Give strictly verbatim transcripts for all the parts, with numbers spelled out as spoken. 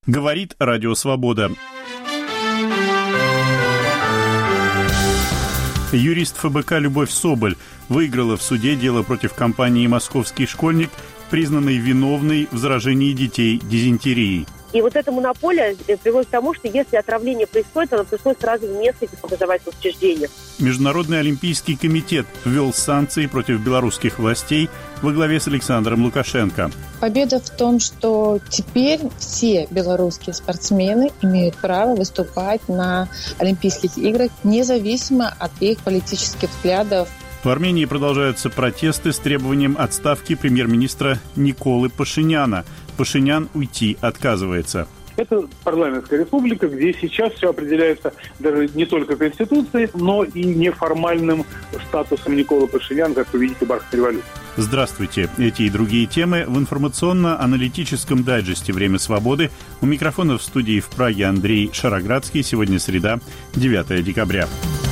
Говорит Радио Свобода. Юрист ФБК Любовь Соболь выиграла в суде дело против компании «Московский школьник», признанной виновной в заражении детей дизентерией. И вот эта монополия приводит к тому, что если отравление происходит, оно происходит сразу в нескольких образовательных учреждениях. Международный олимпийский комитет ввел санкции против белорусских властей во главе с Александром Лукашенко. Победа в том, что теперь все белорусские спортсмены имеют право выступать на Олимпийских играх, независимо от их политических взглядов. В Армении продолжаются протесты с требованием отставки премьер-министра Николы Пашиняна. Пашинян уйти отказывается. Это парламентская республика, где сейчас все определяется даже не только Конституцией, но и неформальным статусом Николы Пашиняна как победителя Бархатской революции. Здравствуйте. Эти и другие темы в информационно-аналитическом дайджесте «Время свободы». У микрофона в студии в Праге Андрей Шароградский. Сегодня среда, девятое декабря.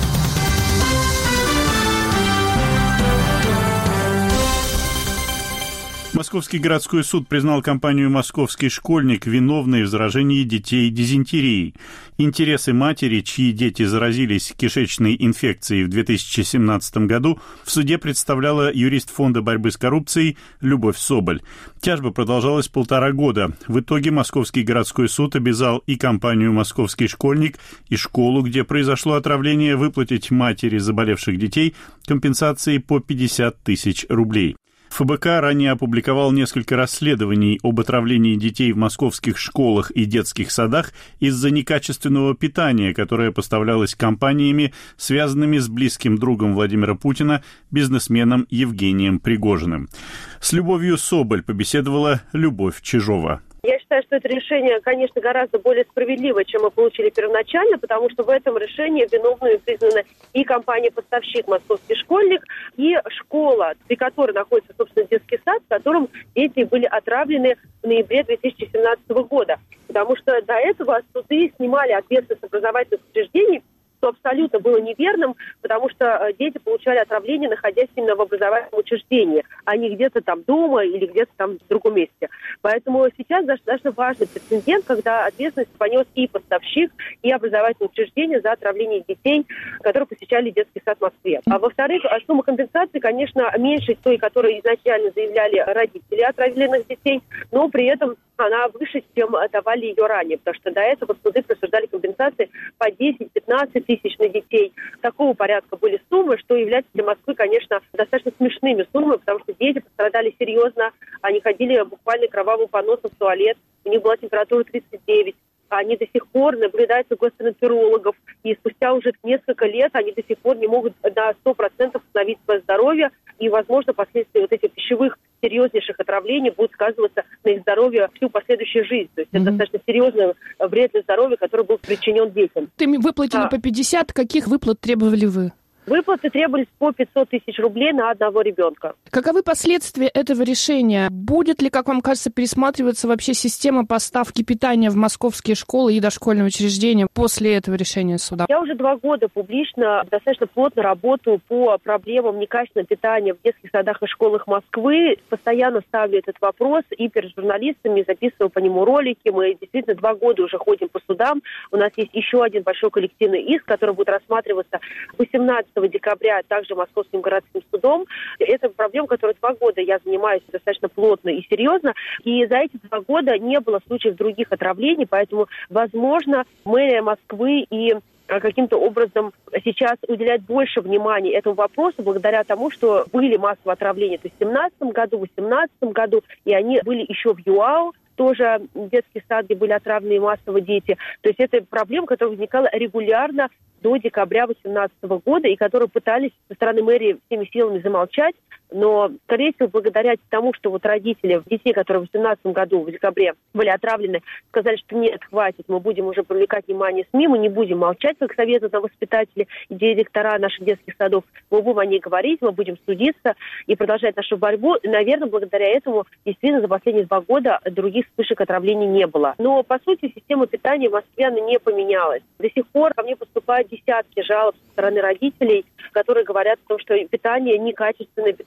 Московский городской суд признал компанию «Московский школьник» виновной в заражении детей дизентерией. Интересы матери, чьи дети заразились кишечной инфекцией в две тысячи семнадцатом году, в суде представляла юрист Фонда борьбы с коррупцией Любовь Соболь. Тяжба продолжалась полтора года. В итоге Московский городской суд обязал и компанию «Московский школьник», и школу, где произошло отравление, выплатить матери заболевших детей компенсации по пятьдесят тысяч рублей. ФБК ранее опубликовал несколько расследований об отравлении детей в московских школах и детских садах из-за некачественного питания, которое поставлялось компаниями, связанными с близким другом Владимира Путина, бизнесменом Евгением Пригожиным. С Любовью Соболь побеседовала Любовь Чижова. Я считаю, что это решение, конечно, гораздо более справедливое, чем мы получили первоначально, потому что в этом решении виновными признаны и компания-поставщик «Московский школьник», и школа, при которой находится, собственно, детский сад, в котором дети были отравлены в ноябре две тысячи семнадцатого года. Потому что до этого суды снимали ответственность образовательных учреждений, что абсолютно было неверным, потому что дети получали отравление, находясь именно в образовательном учреждении, а не где-то там дома или где-то там в другом месте. Поэтому сейчас достаточно важный прецедент, когда ответственность понес и поставщик, и образовательное учреждение за отравление детей, которые посещали детский сад в Москве. А во-вторых, сумма компенсации, конечно, меньше той, которую изначально заявляли родители отравленных детей, но при этом она выше, чем давали ее ранее, потому что до этого суды присуждали компенсации по десять-пятнадцать тысяч на детей. Такого порядка были суммы, что является для Москвы, конечно, достаточно смешными суммами, потому что дети пострадали серьезно, они ходили буквально кровавым поносом в туалет, у них была температура тридцать девять. Они до сих пор наблюдаются у гастроэнтерологов, и спустя уже несколько лет они до сих пор не могут на сто процентов восстановить свое здоровье, и, возможно, последствия вот этих пищевых серьезнейших отравлений будут сказываться на их здоровье всю последующую жизнь. То есть mm-hmm. это достаточно серьезный вред для здоровья, который был причинен детям. Ты выплатили а. по пятьдесят, каких выплат требовали вы? Выплаты требовались по пятьсот тысяч рублей на одного ребенка. Каковы последствия этого решения? Будет ли, как вам кажется, пересматриваться вообще система поставки питания в московские школы и дошкольные учреждения после этого решения суда? Я уже два года публично достаточно плотно работаю по проблемам некачественного питания в детских садах и школах Москвы. Постоянно ставлю этот вопрос и перед журналистами, записываю по нему ролики. Мы действительно два года уже ходим по судам. У нас есть еще один большой коллективный иск, который будет рассматриваться восемнадцатого декабря также Московским городским судом. Это проблема, которой два года я занимаюсь достаточно плотно и серьезно. И за эти два года не было случаев других отравлений, поэтому, возможно, мэрия Москвы и каким-то образом сейчас уделять больше внимания этому вопросу благодаря тому, что были массовые отравления. То есть в семнадцатом году, в восемнадцатом году, и они были еще в ЮАУ, тоже детский сад, где были отравлены массово дети. То есть это проблема, которая возникала регулярно до декабря две тысячи восемнадцатого года, и которую пытались со стороны мэрии всеми силами замолчать. Но, скорее всего, благодаря тому, что вот родители детей, которые в две тысячи восемнадцатом году в декабре были отравлены, сказали, что нет, хватит, мы будем уже привлекать внимание СМИ, мы не будем молчать, как советуют нам воспитатели и директора наших детских садов. Мы будем о ней говорить, мы будем судиться и продолжать нашу борьбу. И, наверное, благодаря этому действительно за последние два года других вспышек отравлений не было. Но, по сути, система питания в Москве она не поменялась. До сих пор ко мне поступают десятки жалоб со стороны родителей, которые говорят о том, что питание некачественное, питание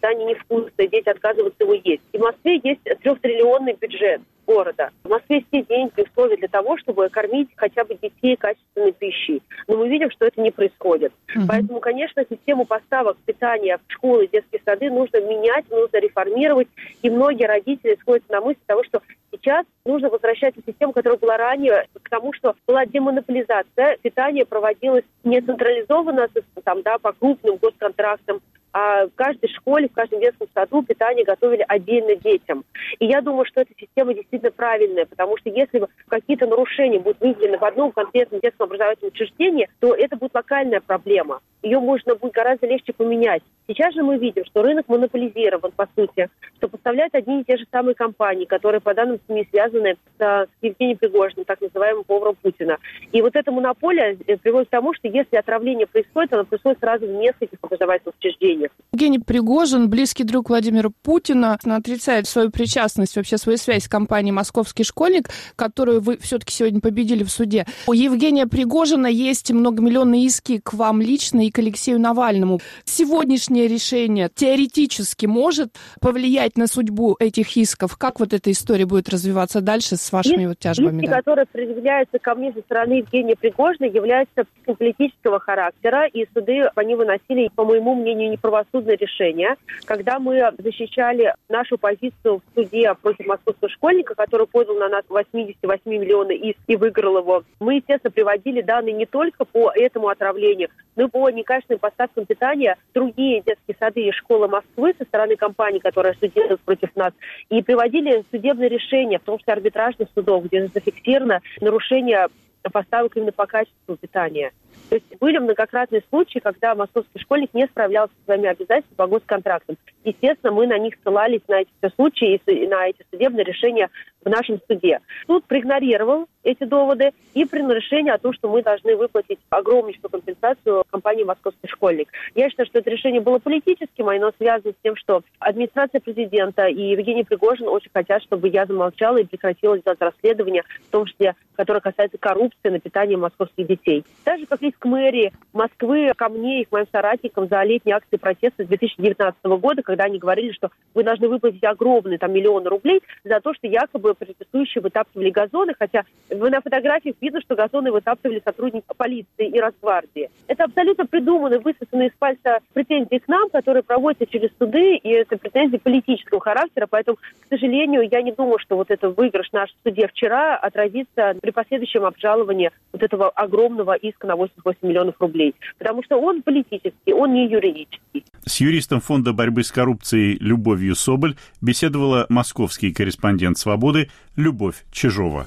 питание невкусное, дети отказываются его есть. И в Москве есть трехтриллионный бюджет города. В Москве все деньги, условия для того, чтобы кормить хотя бы детей качественной пищей. Но мы видим, что это не происходит. Mm-hmm. Поэтому, конечно, систему поставок питания в школы, детские сады нужно менять, нужно реформировать. И многие родители сходятся на мысль того, что сейчас нужно возвращать систему, которая была ранее, к тому, что была демонополизация, питание проводилось не централизованно, там, да, по крупным госконтрактам, а в каждой школе, в каждом детском саду питание готовили отдельно детям. И я думаю, что эта система действительно правильная, потому что если какие-то нарушения будут выявлены в одном конкретном детском образовательном учреждении, то это будет локальная проблема. Ее можно будет гораздо легче поменять. Сейчас же мы видим, что рынок монополизирован, по сути, что поставляют одни и те же самые компании, которые, по данным СМИ, связаны с Евгением Пригожиным, так называемым поваром Путина. И вот эта монополия приводит к тому, что если отравление происходит, оно происходит сразу в нескольких образовательных учреждениях. Евгений Пригожин, близкий друг Владимира Путина, отрицает свою причастность, вообще свою связь с компанией «Московский школьник», которую вы все-таки сегодня победили в суде. У Евгения Пригожина есть многомиллионные иски к вам лично и к Алексею Навальному. Сегодняшнее решение теоретически может повлиять на судьбу этих исков? Как вот эта история будет развиваться дальше с вашими Иски, вот тяжбами? Иски, да? которые предъявляются ко мне со стороны Евгения Пригожина, являются политического характера, и суды они выносили, по моему мнению, неправосудное решение. Когда мы защищали нашу позицию в суде против московского школьника, который подал на нас восемьдесят восемь миллионов иск и выиграл его, мы, естественно, приводили данные не только по этому отравлению, но и по некачественным поставкам питания в другие детские сады и школы Москвы со стороны компании, которая судилась против нас, и приводили судебные решения, в том числе арбитражных судов, где зафиксировано нарушение поставок именно по качеству питания. То есть были многократные случаи, когда московский школьник не справлялся со своими обязательствами по госконтрактам. Естественно, мы на них ссылались, на эти случаи и на эти судебные решения в нашем суде. Суд проигнорировал эти доводы и принял решение о том, что мы должны выплатить огромнейшую компенсацию компании «Московский школьник». Я считаю, что это решение было политическим, оно связано с тем, что администрация президента и Евгений Пригожин очень хотят, чтобы я замолчала и прекратила делать расследование, в том числе, которое касается коррупции на питание московских детей. Так же, как и к мэрии Москвы, ко мне и к моим соратникам за летние акции протеста с две тысячи девятнадцатого года, когда они говорили, что вы должны выплатить огромные там миллионы рублей за то, что якобы протестующие вытаптывали газоны, хотя на фотографиях видно, что газоны вытаптывали сотрудники полиции и Росгвардии. Это абсолютно придуманные, высосанные из пальца претензии к нам, которые проводятся через суды, и это претензии политического характера, поэтому, к сожалению, я не думаю, что вот это выигрыш наш в суде вчера отразится при последующем обжаловании вот этого огромного иска на восемьдесят восемь миллионов рублей, потому что он политический, он не юридический. С юристом Фонда борьбы с коррупцией Любовью Соболь беседовала московский корреспондент «Свободы» Любовь Чижова.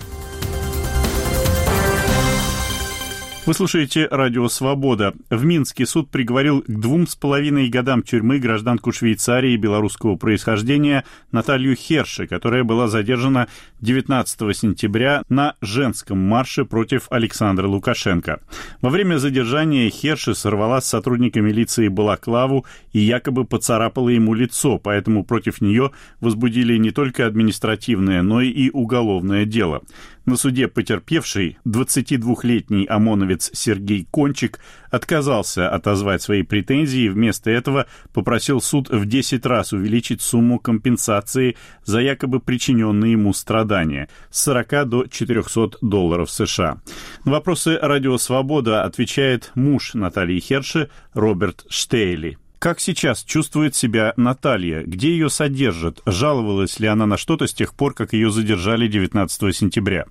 Вы слушаете радио «Свобода». В Минске суд приговорил к двум с половиной годам тюрьмы гражданку Швейцарии белорусского происхождения Наталью Херши, которая была задержана девятнадцатого сентября на женском марше против Александра Лукашенко. Во время задержания Херши сорвала с сотрудника милиции балаклаву и якобы поцарапала ему лицо, поэтому против нее возбудили не только административное, но и уголовное дело. На суде потерпевший двадцатидвухлетний ОМОНовец Сергей Кончик отказался отозвать свои претензии и вместо этого попросил суд в десять раз увеличить сумму компенсации за якобы причиненные ему страдания с сорока до четырехсот долларов США. На вопросы «Радио Свобода» отвечает муж Натальи Херши Роберт Штейли. Как сейчас чувствует себя Наталья? Где ее содержат? Жаловалась ли она на что-то с тех пор, как ее задержали девятнадцатого сентября?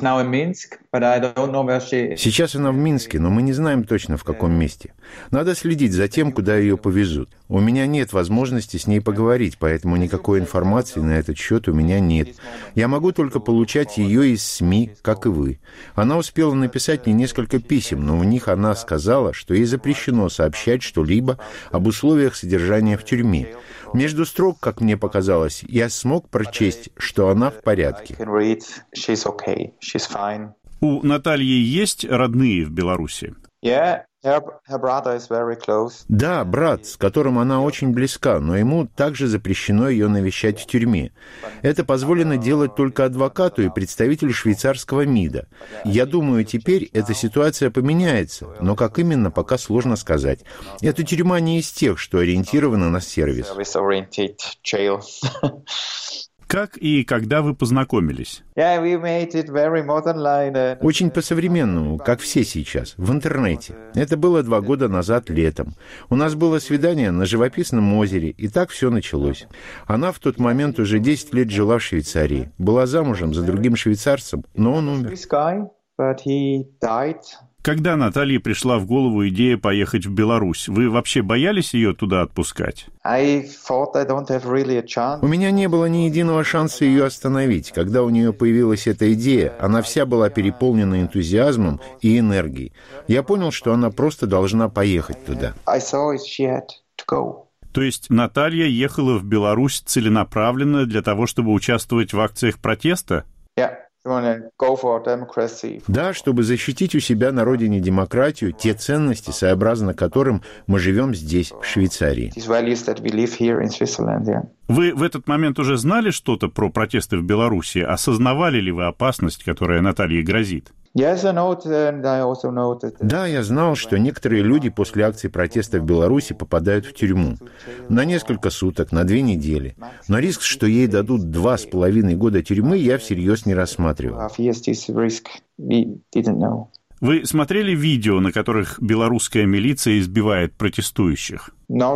Сейчас она в Минске, но мы не знаем точно, в каком месте. Надо следить за тем, куда ее повезут. У меня нет возможности с ней поговорить, поэтому никакой информации на этот счет у меня нет. Я могу только получать ее из СМИ, как и вы. Она успела написать мне несколько писем, но в них она сказала, что ей запрещено сообщать что-либо об условиях содержания в тюрьме. Между строк, как мне показалось, я смог прочесть, что она в порядке. У Натальи есть родные в Беларуси? Да, брат, с которым она очень близка, но ему также запрещено ее навещать в тюрьме. Это позволено делать только адвокату и представителю швейцарского МИДа. Я думаю, теперь эта ситуация поменяется, но как именно, пока сложно сказать. Эта тюрьма не из тех, что ориентирована на сервис. Как и когда вы познакомились? Очень по-современному, как все сейчас, в интернете. Это было два года назад летом. У нас было свидание на живописном озере, и так все началось. Она в тот момент уже десять лет жила в Швейцарии. Была замужем за другим швейцарцем, но он умер. Когда Наталье пришла в голову идея поехать в Беларусь, вы вообще боялись ее туда отпускать? У меня не было ни единого шанса ее остановить. Когда у нее появилась эта идея, она вся была переполнена энтузиазмом и энергией. Я понял, что она просто должна поехать туда. То есть Наталья ехала в Беларусь целенаправленно для того, чтобы участвовать в акциях протеста? Да, чтобы защитить у себя на родине демократию, те ценности, сообразно которым мы живем здесь, в Швейцарии. Вы в этот момент уже знали что-то про протесты в Беларуси? Осознавали ли вы опасность, которая Наталье грозит? Да, я знал, что некоторые люди после акции протеста в Беларуси попадают в тюрьму. На несколько суток, на две недели. Но риск, что ей дадут два с половиной года тюрьмы, я всерьез не рассматривал. Вы смотрели видео, на которых белорусская милиция избивает протестующих?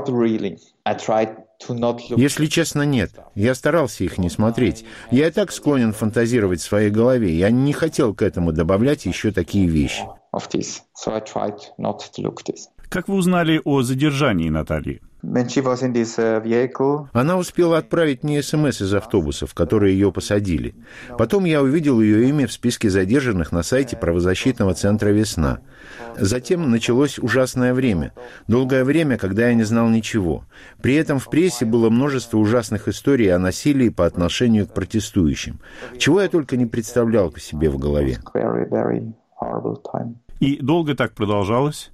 Если честно, нет. Я старался их не смотреть. Я и так склонен фантазировать в своей голове. Я не хотел к этому добавлять еще такие вещи. Как вы узнали о задержании Натальи? Она успела отправить мне СМС из автобуса, в который ее посадили. Потом я увидел ее имя в списке задержанных на сайте правозащитного центра «Весна». Затем началось ужасное время. Долгое время, когда я не знал ничего. При этом в прессе было множество ужасных историй о насилии по отношению к протестующим. Чего я только не представлял по себе в голове. И долго так продолжалось?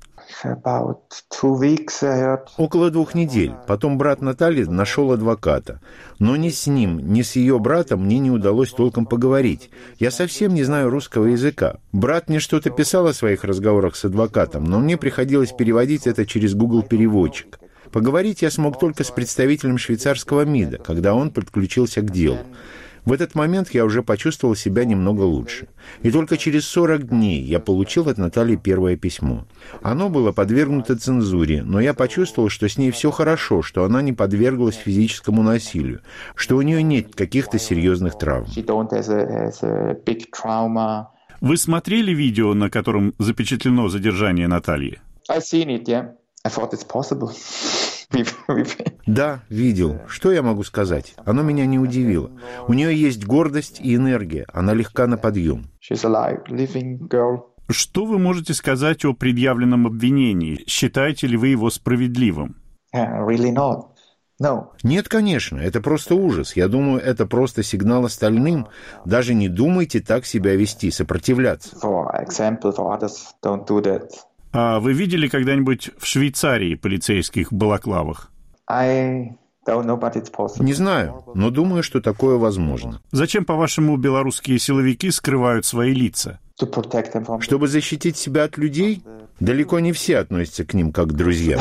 Около двух недель. Потом брат Натальи нашел адвоката. Но ни с ним, ни с ее братом мне не удалось толком поговорить. Я совсем не знаю русского языка. Брат мне что-то писал о своих разговорах с адвокатом, но мне приходилось переводить это через Google-переводчик. Поговорить я смог только с представителем швейцарского МИДа, когда он подключился к делу. В этот момент я уже почувствовал себя немного лучше. И только через сорок дней я получил от Натальи первое письмо. Оно было подвергнуто цензуре, но я почувствовал, что с ней все хорошо, что она не подверглась физическому насилию, что у нее нет каких-то серьезных травм. Вы смотрели видео, на котором запечатлено задержание Натальи? Да, видел. Что я могу сказать? Оно меня не удивило. У нее есть гордость и энергия. Она легка на подъем. Что вы можете сказать о предъявленном обвинении? Считаете ли вы его справедливым? Нет, конечно, это просто ужас. Я думаю, это просто сигнал остальным. Даже не думайте так себя вести, сопротивляться. А вы видели когда-нибудь в Швейцарии полицейских в балаклавах? Не знаю, но думаю, что такое возможно. Зачем, по-вашему, белорусские силовики скрывают свои лица? Чтобы защитить себя от людей? Далеко не все относятся к ним как к друзьям.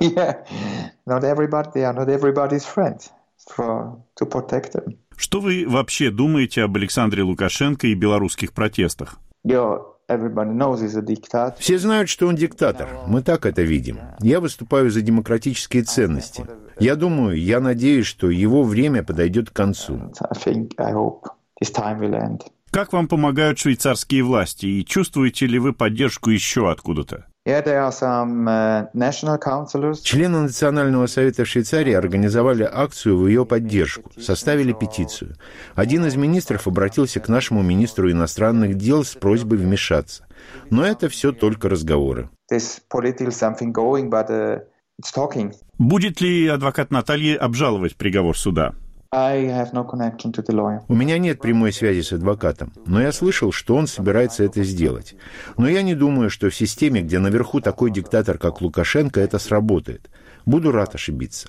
Что вы вообще думаете об Александре Лукашенко и белорусских протестах? Все знают, что он диктатор. Мы так это видим. Я выступаю за демократические ценности. Я думаю, я надеюсь, что его время подойдет к концу. Как вам помогают швейцарские власти, и чувствуете ли вы поддержку еще откуда-то? Члены Национального совета Швейцарии организовали акцию в ее поддержку, составили петицию. Один из министров обратился к нашему министру иностранных дел с просьбой вмешаться. Но это все только разговоры. Будет ли адвокат Натальи обжаловать приговор суда? У меня нет прямой связи с адвокатом, но я слышал, что он собирается это сделать. Но я не думаю, что в системе, где наверху такой диктатор, как Лукашенко, это сработает. Буду рад ошибиться.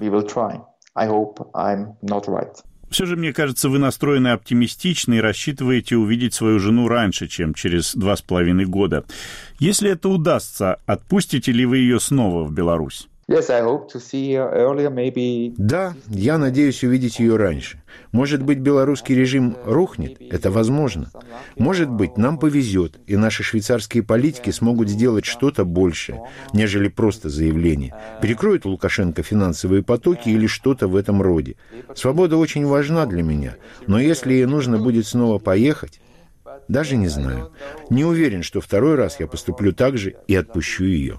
Все же, мне кажется, вы настроены оптимистично и рассчитываете увидеть свою жену раньше, чем через два с половиной года. Если это удастся, отпустите ли вы ее снова в Беларусь? Yes, I hope to see her earlier, maybe... Да, я надеюсь увидеть ее раньше. Может быть, белорусский режим рухнет? Это возможно. Может быть, нам повезет, и наши швейцарские политики смогут сделать что-то большее, нежели просто заявление. Перекроет Лукашенко финансовые потоки или что-то в этом роде. Свобода очень важна для меня, но если ей нужно будет снова поехать, даже не знаю. Не уверен, что второй раз я поступлю так же и отпущу ее.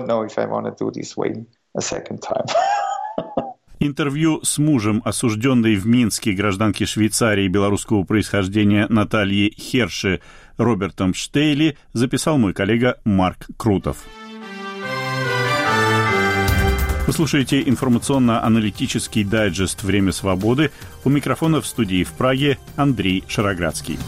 Интервью с мужем осужденной в Минске гражданки Швейцарии белорусского происхождения Натальи Херши Робертом Штейли записал мой коллега Марк Крутов. Вы слушаете информационно-аналитический дайджест «Время свободы». У микрофона в студии в Праге Андрей Шароградский.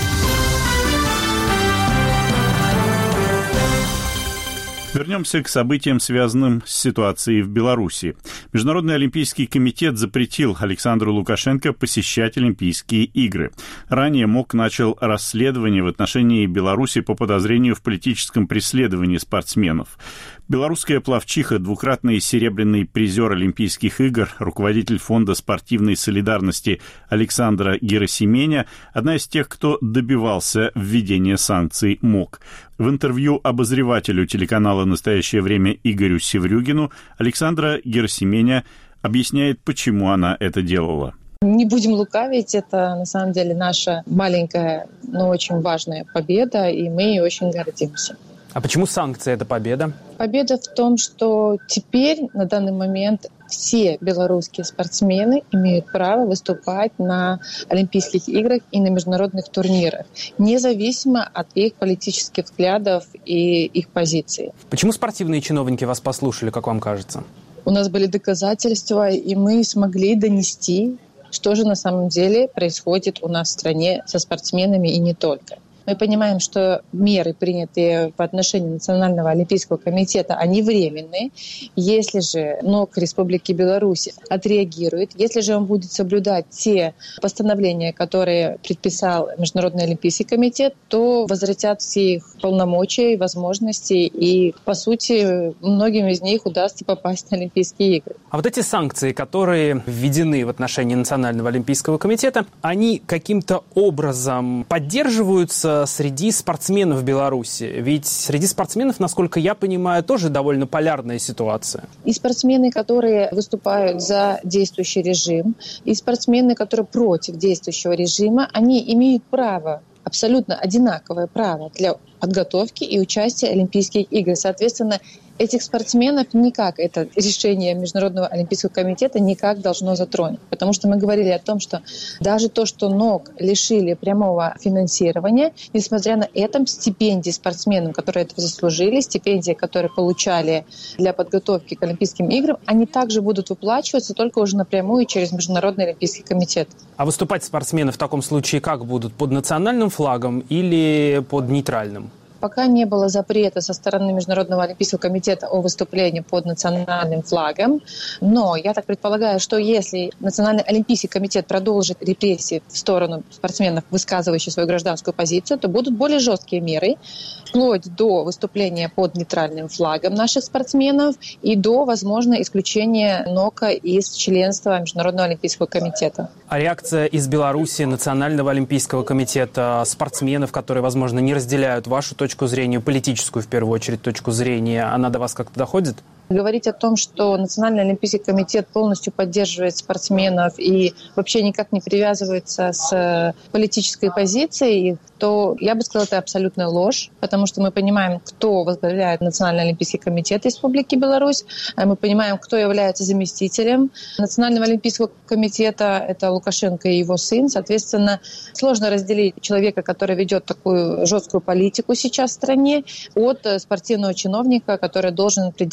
Вернемся к событиям, связанным с ситуацией в Беларуси. Международный олимпийский комитет запретил Александру Лукашенко посещать Олимпийские игры. Ранее МОК начал расследование в отношении Беларуси по подозрению в политическом преследовании спортсменов. Белорусская пловчиха, двукратный серебряный призер Олимпийских игр, руководитель Фонда спортивной солидарности Александра Герасименя, одна из тех, кто добивался введения санкций МОК. В интервью обозревателю телеканала «Настоящее время» Игорю Севрюгину Александра Герасименя объясняет, почему она это делала. Не будем лукавить, это на самом деле наша маленькая, но очень важная победа, и мы ей очень гордимся. А почему санкции – это победа? Победа в том, что теперь, на данный момент, все белорусские спортсмены имеют право выступать на Олимпийских играх и на международных турнирах, независимо от их политических взглядов и их позиций. Почему спортивные чиновники вас послушали, как вам кажется? У нас были доказательства, и мы смогли донести, что же на самом деле происходит у нас в стране со спортсменами и не только. Мы понимаем, что меры, принятые по отношению Национального олимпийского комитета, они временные. Если же НОК Республики Беларусь отреагирует, если же он будет соблюдать те постановления, которые предписал Международный олимпийский комитет, то возвратят все их полномочия и возможности, и, по сути, многим из них удастся попасть на Олимпийские игры. А вот эти санкции, которые введены в отношении Национального олимпийского комитета, они каким-то образом поддерживаются среди спортсменов Беларуси? Ведь среди спортсменов, насколько я понимаю, тоже довольно полярная ситуация. И спортсмены, которые выступают за действующий режим, и спортсмены, которые против действующего режима, они имеют право, абсолютно одинаковое право для подготовки и участия в Олимпийских играх. Соответственно, этих спортсменов никак это решение Международного олимпийского комитета никак должно затронуть. Потому что мы говорили о том, что даже то, что НОК лишили прямого финансирования, несмотря на это, стипендии спортсменам, которые этого заслужили, стипендии, которые получали для подготовки к Олимпийским играм, они также будут выплачиваться, только уже напрямую через Международный олимпийский комитет. А выступать спортсмены в таком случае как будут? Под национальным флагом или под нейтральным? Пока не было запрета со стороны Международного олимпийского комитета о выступлении под национальным флагом, но я так предполагаю, что если Национальный олимпийский комитет продолжит репрессии в сторону спортсменов, высказывающих свою гражданскую позицию, то будут более жесткие меры, вплоть до выступления под нейтральным флагом наших спортсменов и до, возможно, исключения НОКа из членства Международного олимпийского комитета. А реакция из Беларуси, Национального олимпийского комитета, спортсменов, которые, возможно, не разделяют вашу точку точку зрения, политическую, в первую очередь, точку зрения, она до вас как-то доходит? Говорить о том, что Национальный олимпийский комитет полностью поддерживает спортсменов и вообще никак не привязывается с политической позицией, то я бы сказала, это абсолютная ложь, потому что мы понимаем, кто возглавляет Национальный олимпийский комитет Республики Беларусь, мы понимаем, кто является заместителем Национального олимпийского комитета, это Лукашенко и его сын. Соответственно, сложно разделить человека, который ведет такую жесткую политику сейчас в стране, от спортивного чиновника, который должен придерживаться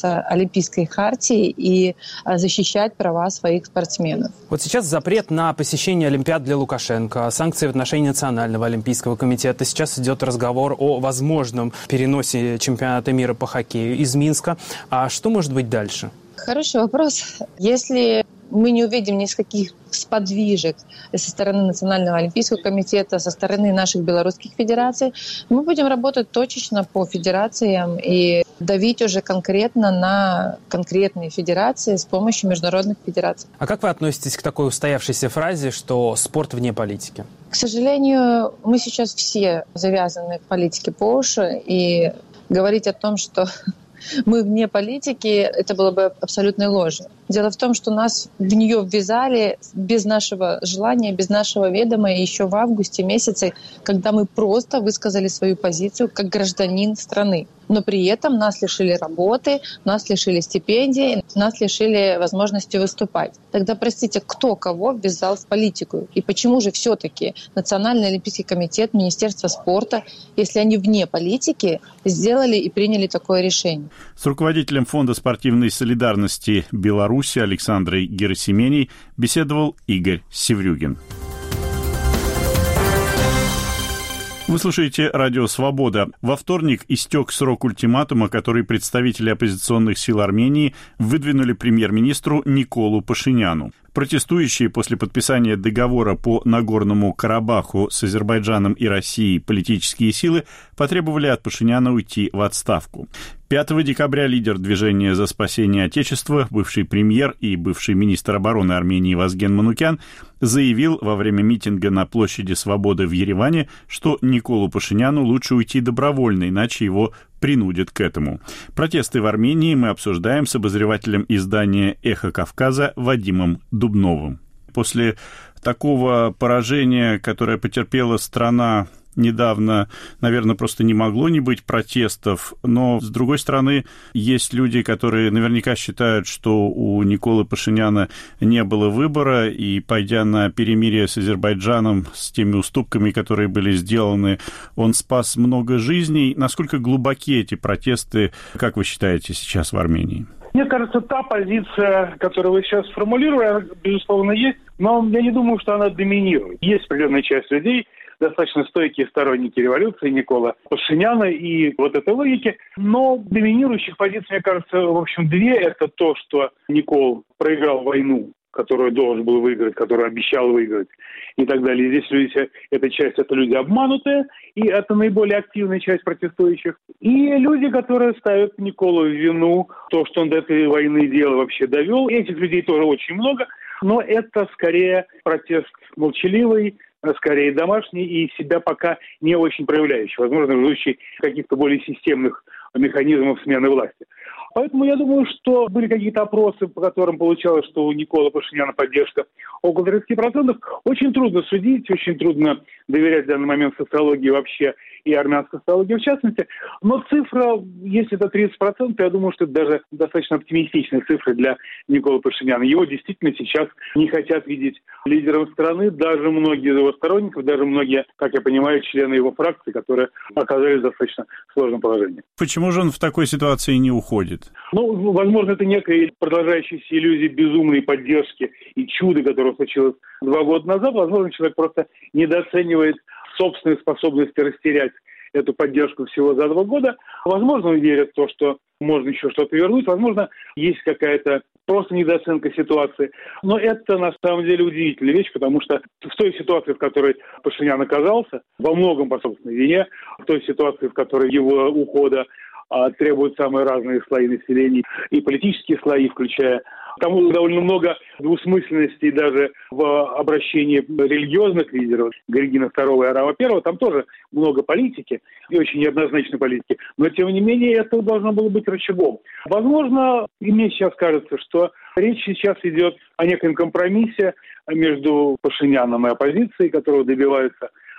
придерживаться Олимпийской хартии и защищать права своих спортсменов. Вот сейчас запрет на посещение Олимпиад для Лукашенко, санкции в отношении Национального олимпийского комитета. Сейчас идет разговор о возможном переносе чемпионата мира по хоккею из Минска. А что может быть дальше? Хороший вопрос. Если мы не увидим никаких сподвижек со стороны Национального олимпийского комитета, со стороны наших белорусских федераций, мы будем работать точечно по федерациям и давить уже конкретно на конкретные федерации с помощью международных федераций. А как вы относитесь к такой устоявшейся фразе, что спорт вне политики? К сожалению, мы сейчас все завязаны в политике по уши, и говорить о том, что мы вне политики, это было бы абсолютной ложью. Дело в том, что нас в нее ввязали без нашего желания, без нашего ведома еще в августе месяце, когда мы просто высказали свою позицию как гражданин страны. Но при этом нас лишили работы, нас лишили стипендий, нас лишили возможности выступать. Тогда, простите, кто кого ввязал в политику? И почему же все-таки Национальный олимпийский комитет, Министерство спорта, если они вне политики, сделали и приняли такое решение? С руководителем Фонда спортивной солидарности Беларуси Александрой Герасименей беседовал Игорь Севрюгин. Вы слушаете «Радио Свобода». Во вторник истек срок ультиматума, который представители оппозиционных сил Армении выдвинули премьер-министру Николу Пашиняну. Протестующие после подписания договора по Нагорному Карабаху с Азербайджаном и Россией политические силы потребовали от Пашиняна уйти в отставку. пятого декабря лидер движения «За спасение Отечества», бывший премьер и бывший министр обороны Армении Вазген Манукян, заявил во время митинга на площади Свободы в Ереване, что Николу Пашиняну лучше уйти добровольно, иначе его принудят к этому. Протесты в Армении мы обсуждаем с обозревателем издания «Эхо Кавказа» Вадимом Дубновым. После такого поражения, которое потерпела страна недавно, наверное, просто не могло не быть протестов, но, с другой стороны, есть люди, которые наверняка считают, что у Николы Пашиняна не было выбора, и, пойдя на перемирие с Азербайджаном, с теми уступками, которые были сделаны, он спас много жизней. Насколько глубоки эти протесты, как вы считаете, сейчас в Армении? Мне кажется, та позиция, которую вы сейчас сформулировали, безусловно, есть, но я не думаю, что она доминирует. Есть определенная часть людей, достаточно стойкие сторонники революции Никола Пашиняна и вот этой логики. Но доминирующих позиций, мне кажется, в общем, две. Это то, что Никол проиграл войну, которую должен был выиграть, которую обещал выиграть и так далее. И здесь люди, эта часть, это люди обманутые, и это наиболее активная часть протестующих. И люди, которые ставят Николу в вину то, что он до этой войны дело вообще довел. Этих людей тоже очень много, но это скорее протест молчаливый, скорее домашний и себя пока не очень проявляющий, возможно, ждущий каких-то более системных механизмов смены власти. Поэтому я думаю, что были какие-то опросы, по которым получалось, что у Никола Пашиняна поддержка около тридцать процентов. Очень трудно судить, очень трудно доверять в данный момент социологии вообще и армянской социологии в частности. Но цифра, если это тридцать процентов, я думаю, что это даже достаточно оптимистичная цифра для Николы Пашиняна. Его действительно сейчас не хотят видеть лидером страны, даже многие из его сторонников, даже многие, как я понимаю, члены его фракции, которые оказались в достаточно сложном положении. Почему же он в такой ситуации не уходит? Ну, возможно, это некая продолжающаяся иллюзия безумной поддержки и чуда, которое случилось два года назад. Возможно, человек просто недооценивает собственные способности растерять эту поддержку всего за два года. Возможно, он верит в то, что можно еще что-то вернуть. Возможно, есть какая-то просто недооценка ситуации. Но это на самом деле удивительная вещь, потому что в той ситуации, в которой Пашинян оказался, во многом по собственной вине, в той ситуации, в которой его ухода а, требуют самые разные слои населения и политические слои, включая там довольно много двусмысленностей даже в обращении религиозных лидеров Григина второго и Арама первого. Там тоже много политики и очень неоднозначной политики. Но, тем не менее, это должно было быть рычагом. Возможно, и мне сейчас кажется, что речь сейчас идет о неком компромиссе между Пашиняном и оппозицией, которого добиваются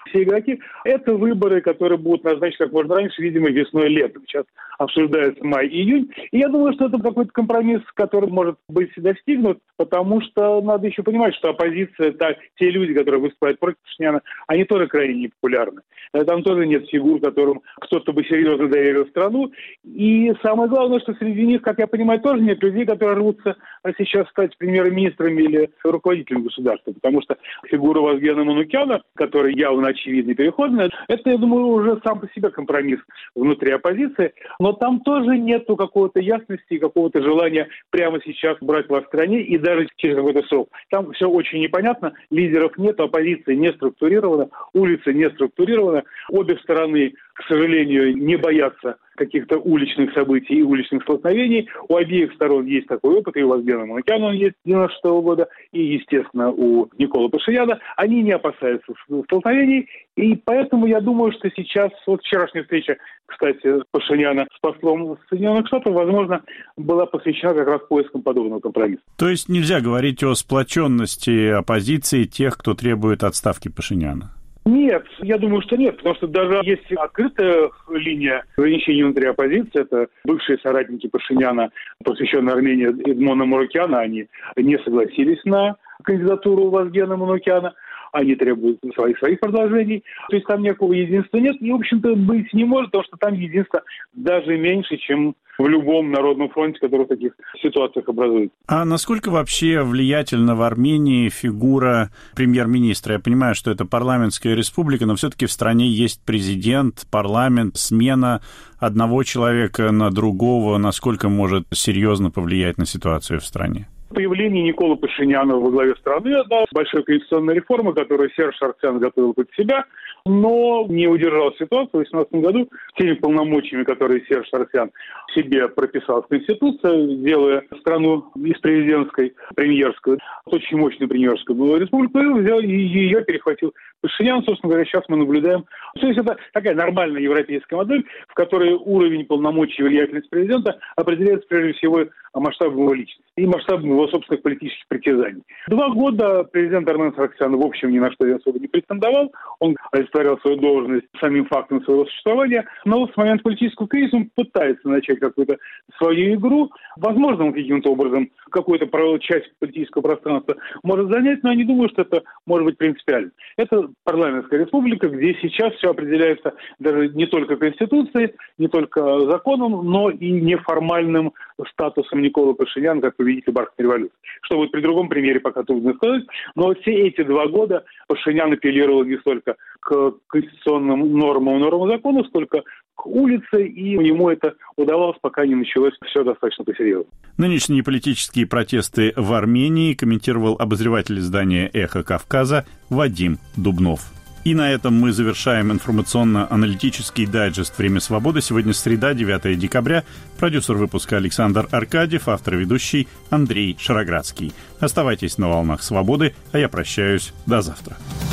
все игроки. Это выборы, которые будут назначены как можно раньше, видимо, весной-летом. Сейчас обсуждается май-июнь. И я думаю, что это какой-то компромисс, который может быть достигнут, потому что надо еще понимать, что оппозиция, та, те люди, которые выступают против Пашиняна, они тоже крайне непопулярны. Там тоже нет фигур, которым кто-то бы серьезно доверил страну. И самое главное, что среди них, как я понимаю, тоже нет людей, которые рвутся сейчас стать премьер-министрами или руководителем государства. Потому что фигура Вазгена Манукяна, который явно очевидный переходный, это, я думаю, уже сам по себе компромисс внутри оппозиции. Но там тоже нету какого-то ясности и какого-то желания прямо сейчас брать власть в стране и даже через какой-то срок. Там все очень непонятно, лидеров нет, оппозиция не структурирована, улица не структурирована. Обе стороны, к сожалению, не боятся каких-то уличных событий и уличных столкновений. У обеих сторон есть такой опыт, и у Вазгена Манукяна он есть с девяносто шестого года, и, естественно, у Николы Пашиняна. Они не опасаются столкновений, и поэтому я думаю, что сейчас, вот вчерашняя встреча, кстати, Пашиняна с послом Соединенных Штатов, возможно, была посвящена как раз поискам подобного компромисса. То есть нельзя говорить о сплоченности оппозиции тех, кто требует отставки Пашиняна? Нет, я думаю, что нет, потому что даже есть открытая линия ограничений внутри оппозиции, это бывшие соратники Пашиняна, посвященные Армении Эдмона Манукяна, они не согласились на кандидатуру Вазгена Манукяна, они требуют своих, своих предложений, то есть там никакого единства нет, и, в общем-то, быть не может, потому что там единство даже меньше, чем в любом народном фронте, который в таких ситуациях образуется. А насколько вообще влиятельна в Армении фигура премьер-министра? Я понимаю, что это парламентская республика, но все-таки в стране есть президент, парламент, смена одного человека на другого. Насколько может серьезно повлиять на ситуацию в стране? Появление Николы Пашиняна во главе страны – это большая конституционная реформа, которую Серж Саргсян готовил под себя, но не удержал ситуацию в две тысячи восемнадцатом году теми полномочиями, которые Серж Саргсян себе прописал в Конституции, делая страну из президентской, премьерскую, очень мощную премьерскую республику, и взял, и ее перехватил Пашинян. Собственно говоря, сейчас мы наблюдаем. То есть это такая нормальная европейская модель, в которой уровень полномочий и влиятельность президента определяется прежде всего масштабом его личности и масштабом его собственных политических притязаний. Два года президент Армен Саргсян в общем ни на что особо не претендовал. Он олицетворял свою должность самим фактом своего существования, но с момента политического кризиса он пытается начать какую-то свою игру. Возможно, он каким-то образом какую-то часть политического пространства может занять, но я не думаю, что это может быть принципиально. Это парламентская республика, где сейчас все определяется даже не только Конституцией, не только законом, но и неформальным статусом Николы Пашиняна как победителя Бархатной революции. Что будет при другом примере, пока трудно сказать, но все эти два года Пашинян апеллировал не столько к конституционным нормам, нормам закона, сколько к улице, и ему это удавалось, пока не началось все достаточно посерьезно. Нынешние политические протесты в Армении комментировал обозреватель издания «Эхо Кавказа» Вадим Дубнов. И на этом мы завершаем информационно-аналитический дайджест «Время свободы». Сегодня среда, девятое декабря. Продюсер выпуска Александр Аркадьев, автор и ведущий Андрей Шароградский. Оставайтесь на волнах свободы, а я прощаюсь. До завтра.